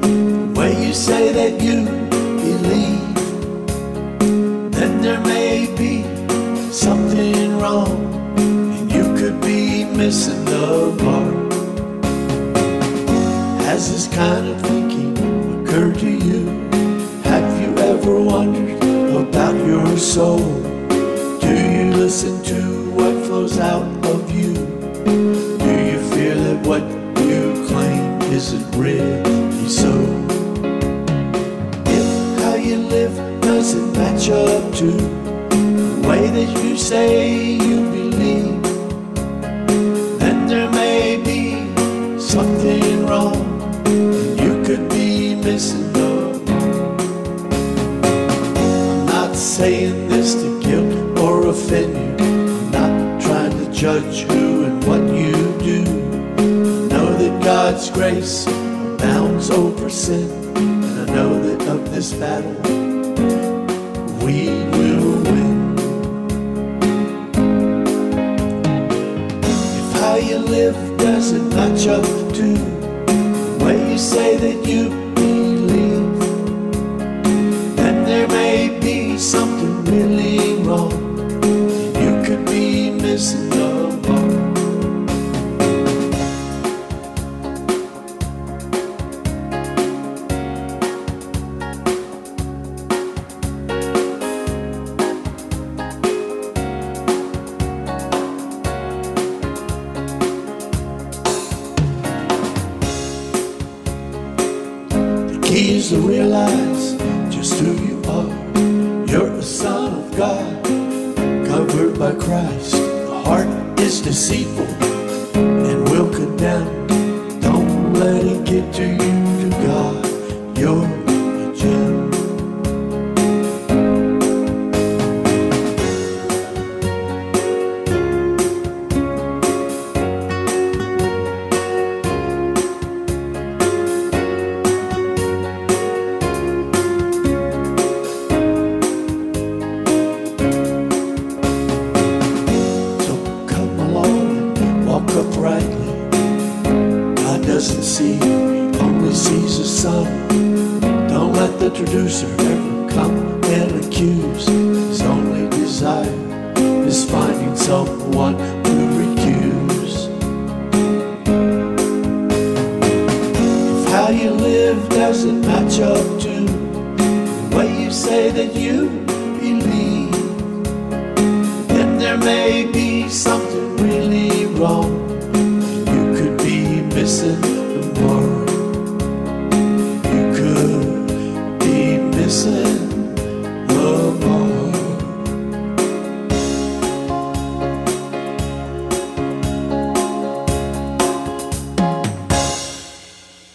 way you say that you believe, then there may be something wrong, and you could be missing the mark. Has this kind of thinking occurred to you? Have you ever wondered about your soul? Do you listen to what flows out of you? Do you fear that what you claim isn't really so? If how you live doesn't match up to the way that you say you believe, then there may be something wrong, and you could be missing the mark. I'm not saying this to guilt or offend you. I'm not trying to judge who and what you do. Know that God's grace abounds over sin, and I know that of this battle we will win. If how you live doesn't match up to the way you say that you believe, then there may be something really wrong, and you could be missing the mark. The key is to realize just who you are. You're a son of God, covered by Christ. The heart is deceitful and will condemn. Don't let it get to you. To God, you're a gem. Walk uprightly. God doesn't see you, He only sees the Son. Don't let the traducer ever come and accuse. His only desire is finding someone to recuse. If how you live doesn't match up to the way you say that you believe, then there may be something really wrong, and you could be missing